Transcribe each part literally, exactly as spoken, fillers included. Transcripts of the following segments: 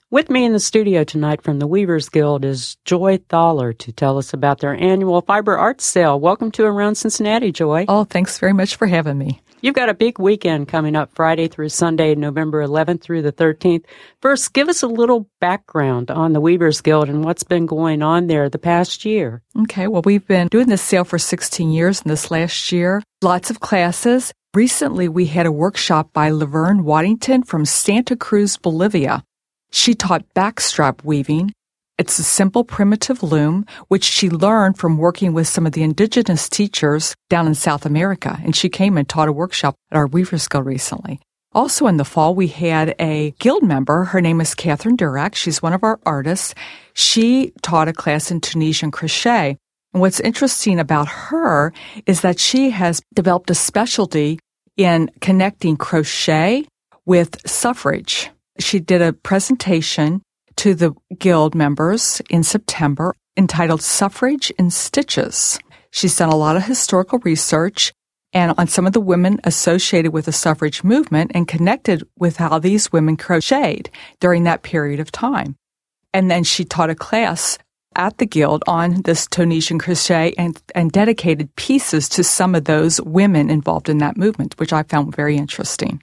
With me in the studio tonight from the Weavers Guild is Joy Thaller to tell us about their annual Fiber Arts Sale. Welcome to Around Cincinnati, Joy. Oh, thanks very much for having me. You've got a big weekend coming up Friday through Sunday, November eleventh through the thirteenth. First, give us a little background on the Weavers Guild and what's been going on there the past year. Okay, well, we've been doing this sale for sixteen years in this last year. Lots of classes. Recently, we had a workshop by Laverne Waddington from Santa Cruz, Bolivia. She taught backstrap weaving. It's a simple primitive loom, which she learned from working with some of the indigenous teachers down in South America, and she came and taught a workshop at our Weavers Guild recently. Also in the fall, we had a guild member. Her name is Catherine Durack. She's one of our artists. She taught a class in Tunisian crochet. And what's interesting about her is that she has developed a specialty in connecting crochet with suffrage. She did a presentation to the guild members in September entitled Suffrage in Stitches. She's done a lot of historical research and on some of the women associated with the suffrage movement and connected with how these women crocheted during that period of time. And then she taught a class at the guild on this Tunisian crochet and, and dedicated pieces to some of those women involved in that movement, which I found very interesting.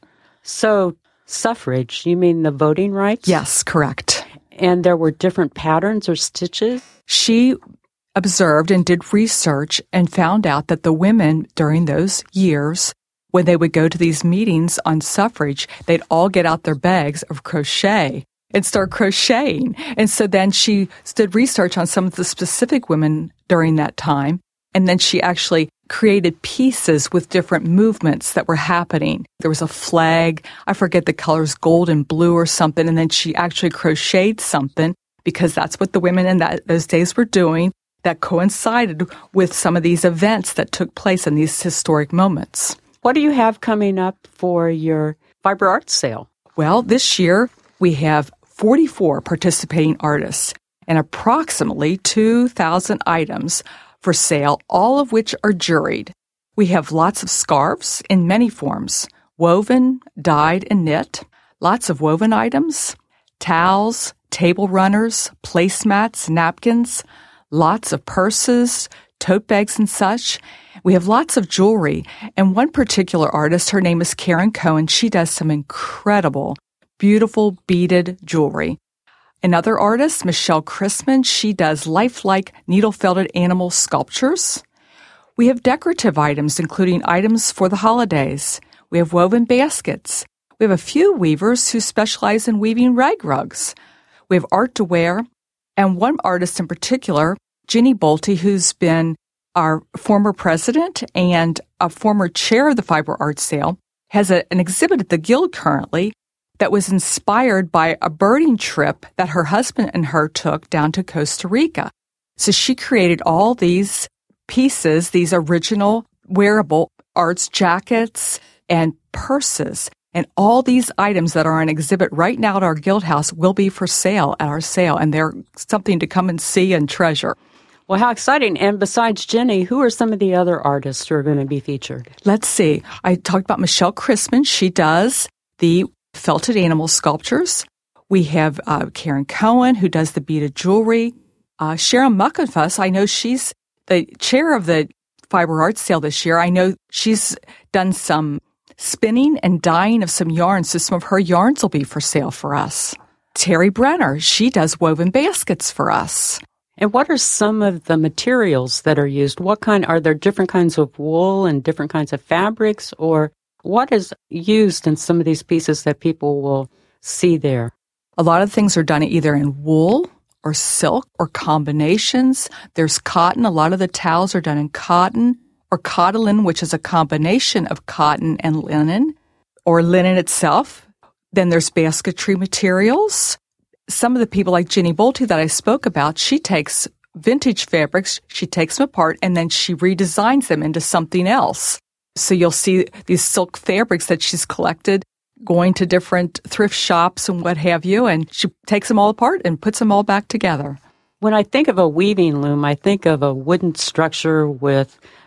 So suffrage, you mean the voting rights? Yes, correct. And there were different patterns or stitches? She observed and did research and found out that the women during those years, when they would go to these meetings on suffrage, they'd all get out their bags of crochet and start crocheting. And so then she did research on some of the specific women during that time. And then she actually created pieces with different movements that were happening. There was a flag, I forget the colors, gold and blue or something, and then she actually crocheted something because that's what the women in that those days were doing that coincided with some of these events that took place in these historic moments. What do you have coming up for your Fiber Arts Sale? Well, this year we have forty-four participating artists and approximately two thousand items for sale, all of which are juried. We have lots of scarves in many forms, woven, dyed, and knit, lots of woven items, towels, table runners, placemats, napkins, lots of purses, tote bags, and such. We have lots of jewelry, and one particular artist, her name is Karen Cohen. She does some incredible, beautiful beaded jewelry. Another artist, Michelle Chrisman, she does lifelike needle-felted animal sculptures. We have decorative items, including items for the holidays. We have woven baskets. We have a few weavers who specialize in weaving rag rugs. We have art to wear, and one artist in particular, Jenny Bolte, who's been our former president and a former chair of the Fiber Arts Sale, has a, an exhibit at the Guild currently that was inspired by a birding trip that her husband and her took down to Costa Rica. So she created all these pieces, these original wearable arts jackets and purses. And all these items that are on exhibit right now at our Guild House will be for sale at our sale. And they're something to come and see and treasure. Well, how exciting. And besides Jenny, who are some of the other artists who are going to be featured? Let's see. I talked about Michelle Chrisman. She does the felted animal sculptures. We have uh, Karen Cohen, who does the beaded jewelry. Uh, Sharon Muckenfuss, I know she's the chair of the Fiber Arts Sale this year. I know she's done some spinning and dyeing of some yarns, so some of her yarns will be for sale for us. Terry Brenner, she does woven baskets for us. And what are some of the materials that are used? What kind, are there different kinds of wool and different kinds of fabrics, or what is used in some of these pieces that people will see there? A lot of things are done either in wool or silk or combinations. There's cotton. A lot of the towels are done in cotton or cotton, which is a combination of cotton and linen or linen itself. Then there's basketry materials. Some of the people like Jenny Bolte that I spoke about, she takes vintage fabrics, she takes them apart, and then she redesigns them into something else. So you'll see these silk fabrics that she's collected going to different thrift shops and what have you, and she takes them all apart and puts them all back together. When I think of a weaving loom, I think of a wooden structure with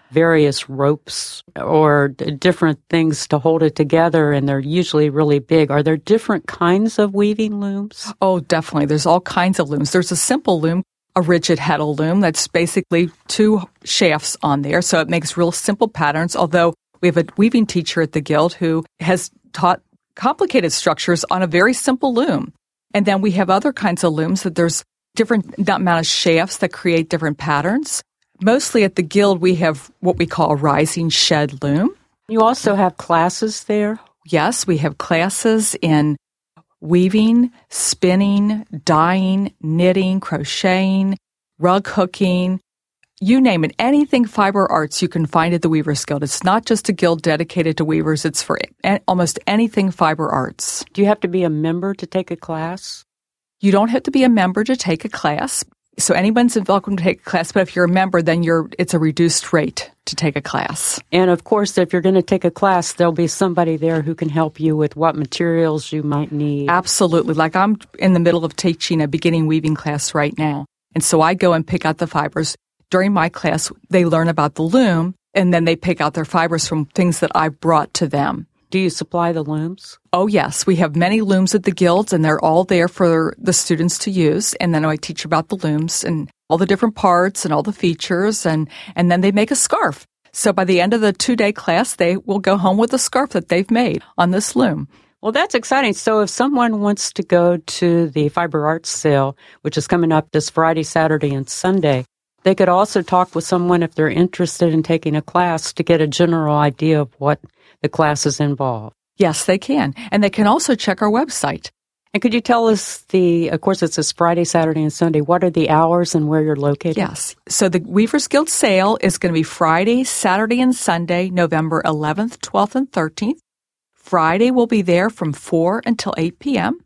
various ropes or d- different things to hold it together, and they're usually really big. Are there different kinds of weaving looms? Oh, definitely. There's all kinds of looms. There's a simple loom, a rigid heddle loom that's basically two shafts on there, so it makes real simple patterns, although we have a weaving teacher at the Guild who has taught complicated structures on a very simple loom. And then we have other kinds of looms that there's different amount of shafts that create different patterns. Mostly at the Guild, we have what we call a rising shed loom. You also have classes there? Yes, we have classes in weaving, spinning, dyeing, knitting, crocheting, rug hooking, you name it. Anything fiber arts you can find at the Weavers Guild. It's not just a guild dedicated to weavers. It's for almost anything fiber arts. Do you have to be a member to take a class? You don't have to be a member to take a class. So anyone's welcome to take a class, but if you're a member, then you're it's a reduced rate to take a class. And of course, if you're going to take a class, there'll be somebody there who can help you with what materials you might need. Absolutely. Like I'm in the middle of teaching a beginning weaving class right now. And so I go and pick out the fibers. During my class, they learn about the loom, and then they pick out their fibers from things that I brought to them. Do you supply the looms? Oh, yes. We have many looms at the Guilds, and they're all there for the students to use. And then I teach about the looms and all the different parts and all the features, and, and then they make a scarf. So by the end of the two-day class, they will go home with a scarf that they've made on this loom. Well, that's exciting. So if someone wants to go to the Fiber Arts Sale, which is coming up this Friday, Saturday, and Sunday, they could also talk with someone if they're interested in taking a class to get a general idea of what the classes involve. Yes, they can. And they can also check our website. And could you tell us the, of course, it's this Friday, Saturday, and Sunday. What are the hours and where you're located? Yes. So the Weavers Guild sale is going to be Friday, Saturday, and Sunday, November eleventh, twelfth, and thirteenth. Friday will be there from four until eight p.m.,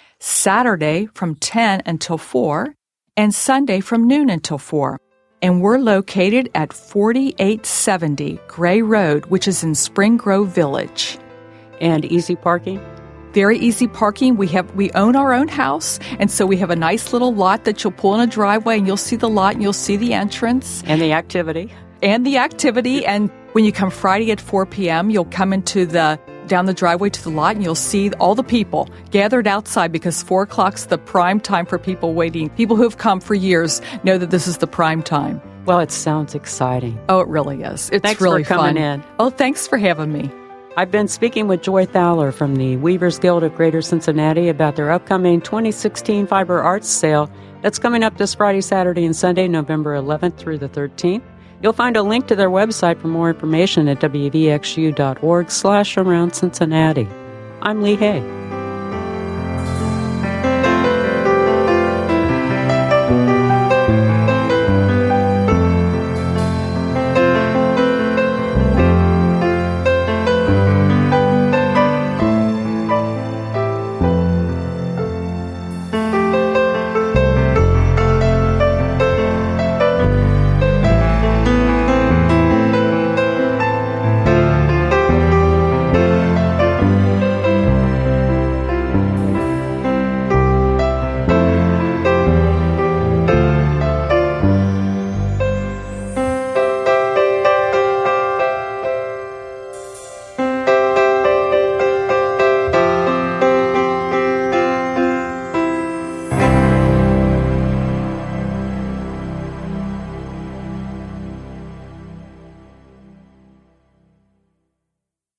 Saturday from ten until four, and Sunday from noon until four. And we're located at forty-eight seventy Gray Road, which is in Spring Grove Village. And easy parking? Very easy parking. We have we own our own house, and so we have a nice little lot that you'll pull in a driveway, and you'll see the lot, and you'll see the entrance. And the activity. And the activity. And when you come Friday at four p.m., you'll come into the down the driveway to the lot, and you'll see all the people gathered outside because four o'clock's the prime time for people waiting. People who have come for years know that this is the prime time. Well, it sounds exciting. Oh, it really is. It's thanks really for coming fun. in. Oh, thanks for having me. I've been speaking with Joy Thaler from the Weavers Guild of Greater Cincinnati about their upcoming twenty sixteen Fiber Arts Sale that's coming up this Friday, Saturday, and Sunday, November eleventh through the thirteenth. You'll find a link to their website for more information at w v x u dot org slash around Cincinnati. I'm Lee Hay.